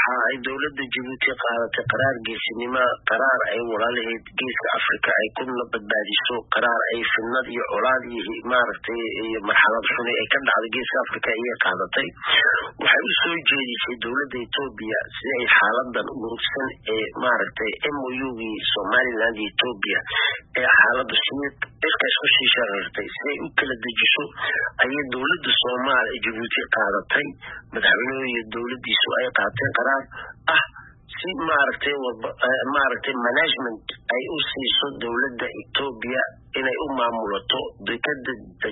waxa ay dawladda Djibouti qaadatay qaraar geesinimo qaraar ay walaalaheed geeska Afrika ay ku badbaadiso qaraar ay fidnad iyo colaad iyo maaragtay iyo marxalad xun ay ka dhacday geeska Afrika ay qaadatay waxay u soo jeedisay dawladda Ethiopia si ay xaaladan murugsan ee maaragtay MOU-gi Somaliland iyo Ethiopia ee xaaladda suuq iska isku shishartay si ay u kala dejiso ay dawladda Soomaaliya Djibouti qaadatay madaxweynaha iyo dawladdiisu ay qaateen qaraar si maaragtay management ay u siiso dawladda Ethiopia inay u maamulato dekada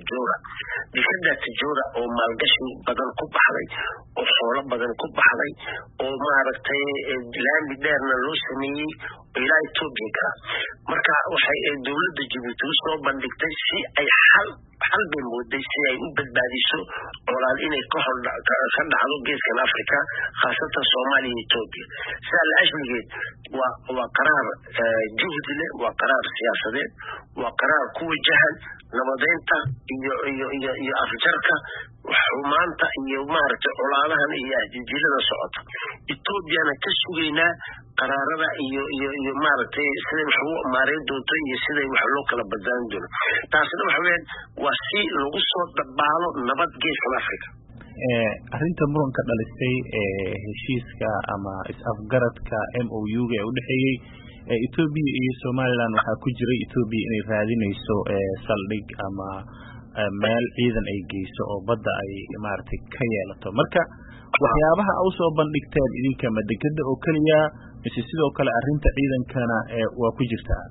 Tajura oo maalgashi badan ku baxday oo xoolo badan ku baxday oo maaragtay laami dheerna loo sameeyay ilaa Ethiopia marka waxay dawladda Djibouti soo bandhigtay si ay hal mooday si ay u badbaadiso colaad inay ka dhacdo geeska Afrika khaasatan Soomaaliya iyo Ethiopia saalaashmigeed waa qaraar juhdi leh waa qaraar siyaasadeed waa qaraar ku wajahan nabadeynta iyo afjarka xumaanta iyo maaragtay colaadahan iyo ahdiidilada socota Ethiopia-na ka sugeynaa qaraarada iyo maaragtay sida wax u maareyn doonto iyo sida wax loo kala badbaadin doono taasina waxa weyn waa si lagu soo dabaalo nabad geeska Afrika arrinta muranka dhalisay heshiiska ama is-afgaradka MOU-ga ee u dhaxeeyay Ethiopia iyo Somaliland waxa ku jiray Ethiopia inay raadinayso saldhig ama meel ciidan ay geyso oo badda ay maartay ka yeelato marka waxyaabaha ay soo bandhigteen idinka madagada oo kaliya sidoo kale arrinta ciidankana waa ku jirtaa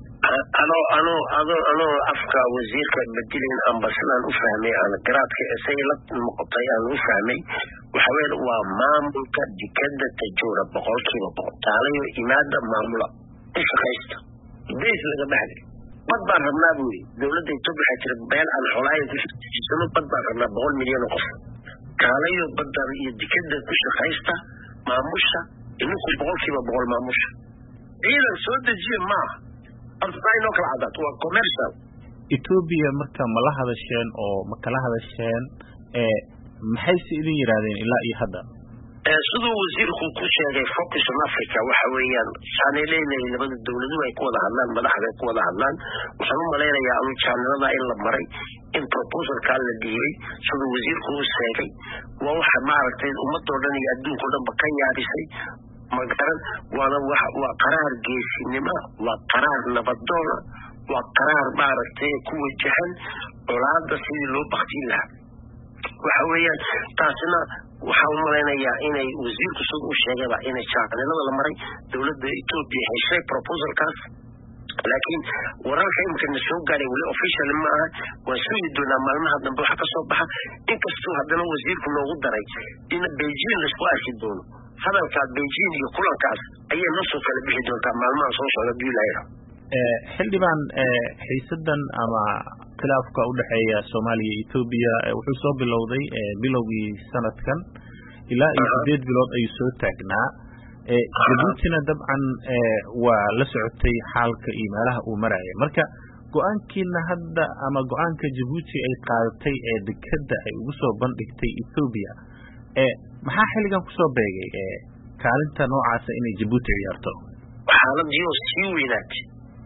ano afka wasiirka bedilin ambassador u fahmay aan garaadka sayla noqotay aan u fahmay waxa weyn waa maamulka dekada Tajura boqolkiiba taalayo imaada maamula shaqaysta bees laga baxday bad baan rabnaa buuri dawladda Ethiopia waxay tiri beel aan xolaay ku shaqaysto bad baan rabnaa 100 milyan oo qof taalayo badda iyo dekada ku shaqaysta maamusha inuu boqolkiiba 100 maamusha ciidan soo dejiye ma arfayno kala cadad waa commercial Ethiopia marka ma la hadasheen oo ma kala hadasheen maxay si idin yiraahdeen ilaa iyo hadda sidoo wasiirku ku sheegay focus on Africa waxa weeyaan channelay labada dawladuhu ay ku wada hadlaan madaxda ku wada hadlaan waxaan u maleynayaa in channelada in la maray in proposal ka la diiray sidoo wasiirku uu sheegay waa waxa maaragtay ummadoo dhan iyo adduunka dhan ba ka yaabisay magaran waa qaraar geesinimo waa qaraar nabadoon waa qaraar maaragtay ku wajahan colaadda sidii loo baqtin lahaa waxa weeyaan taasina waxa uu maleynayaa inay wasiirku soo u sheegay inay channelada la maray dawladda Ethiopia heshay proposalkaas laakiin wararka imkan soo gaaray wali official ma aha waa soo doonaa maalmaha dambe waxa ka soo baxa inkastoo haddana wasiirku loogu daray in Beijing la soo arki doono hadalka Beijing iyo kulankaas ayay noo soo kala bixi doontaa maalmaha soo socda bilaayra xildhibaan xiisadan ama khilaafka u dhaxeeya Soomaaliya iyo Ethiopia wuxuu soo bilowday bilowgii sanadkan ilaa 8 bilood ay soo taagnaa Djibouti-na dabcan waa la socotay xaalka iyo meelaha uu marayay marka go'aankiina hadda ama go'aanka Djibouti ay qaadatay dekada ay ugu soo bandhigtay Ethiopia maxaa xilligan ku soo beegay kaalinta noocaas inay Djibouti ciyaarto xaaladii oo sii weynaatay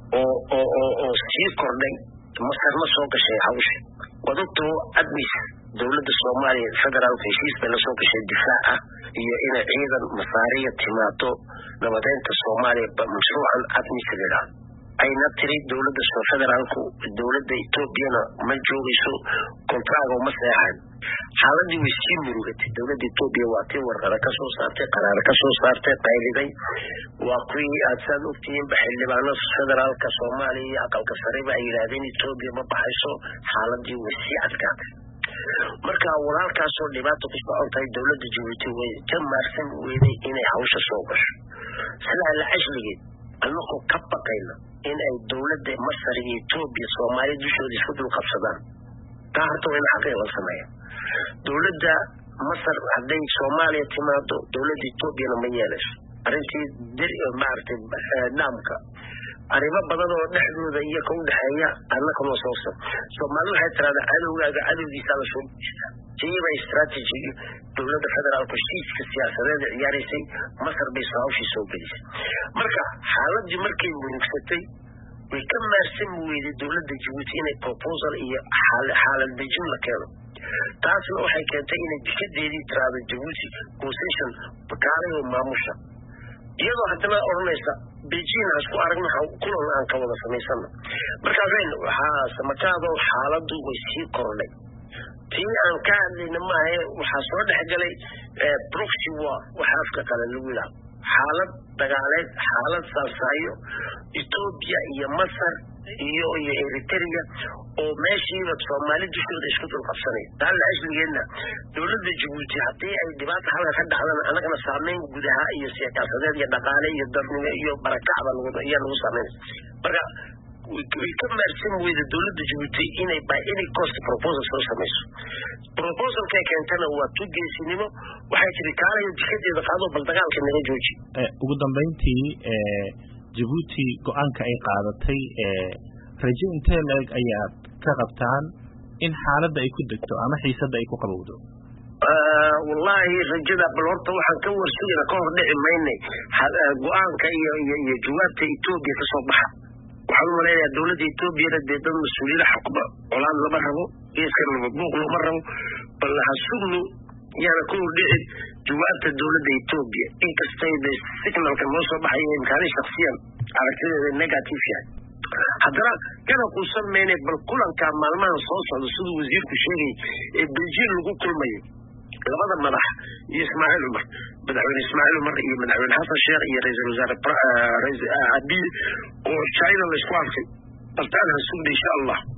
oo sii kordhay Masar ma soo gashay hawsha wadadoo admis dawladda Soomaaliya federaalka heshiiska la soo gashay difaaca iyo in ciidan masaariya timaado nabadeynta Soomaaliya mashruucan admis leh ayna tiri dawladda federaalku dawladda Ethiopia ma joogayso kontraago ma saxan xaaladii way sii murugatay dawladda Ethiopia waa tii warqada ka soo saartay qaraar ka soo saartay qayliday waa kuwii aad ogtiin xildhibaanada federaalka Soomaaliya aqalka sare ay yiraahdeen Ethiopia ma baxayso xaaladii way sii adkaatay marka walaalkaas oo dhibaato ku socotay dawladda Djibouti way ka maarsan weeday inay hawsha soo gasho sida la ashligeed annagu ka baqayna in ay dawladda Masar iyo Ethiopia Soomaaliya dushooda isku dul qabsadaan taarto in xaqiiqo sameeyo dawladda Masar haday Soomaaliya timaado dawladda Ethiopia ma yeelayso arrintii dir maartay naamka arrimo badan oo dhexdooda iyo ka u dhaxeeya annagana soo Soomaalidu waxay tiraahdaa cadowgaaga cadowgiisa la soo jeestaa tiiba strategy dowladda federaalka heshiiska siyaasadeed ciyaaraysay Masar bay soo gelisay marka xaaladii markay murugsatay way ka maarsan weyday dowladda Djibouti inay proposal iyo xaalad dejin la keeno taasna waxay keentay inay dikadeedii tiraahdo Djibouti concession bakaayo maamusha iyadoo haddana oranaysa Beijing isku aragna kulan aan ka wada sameysano marka waxaa samakaado xaaladdu way sii kordhay tii aan ka hadlayna maahe waxaa soo dhexgalay proxy war waxa afka kale lagu yiraahdo xaalad dagaaleed xaalad saasaayo Ethiopia iyo Masar iyo Eritrea oo meeshiiba Soomaali dushooda isku dul qabsanay taan la asligeena dowladda Djibouti haddii ay dhibaato halka ka dhacdana anagana saameyn gudaha iyo siyaasadeed iyo dhaqaale iyo dadnimo iyo barakacba lagu saameyn marka way ka maarsan weyda dowladda Djibouti inay cost proposal soo samayso proposal ka keentana waa tugeesinimo waxay tiri kaalayo dikadeeda qaado bal dagaalka naga jooji ugu dambeyntii Djibouti go'aanka ay qaadatay rajo intee leeg ayaa ka qabtaan in xaaladda ay ku degto ama xiisadda ay ku qabowdo wallahi rajada bal horta waxaan ka warsigana ka hor dhici maynay go'aanka iyo jawaabta Ethiopia ka soo baxa waxaan u maleeyaa dowladda Ethiopia dad mas'uuliyiin xukuma olaan lama rabo iskana buuq lama rabo bal hasugnu yana ku dhici jawaabta dowladda Ethiopia inkastay bay signalka noo soo baxay imkaani shakhsiyan aragtideeda negative yahay haddana kana ku sameeyay bal kulanka maalmaha soo socda sidoo wasiirku sheegay ee Beijing lagu kulmay labada madax iyo Ismaaciil Umar madaxweyne Ismaaciil Umar iyo madaxweyne Xasan Sheekh iyo ra'iisul wasaare Abiy oo China la isku arkay baltaan hasuud insha Allah